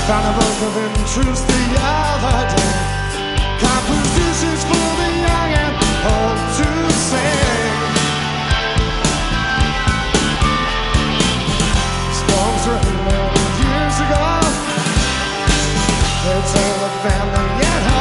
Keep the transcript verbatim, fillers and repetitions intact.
Found a book of truth the other day. Compositions for the young and old to sing. Storms written years ago. They told the family at home.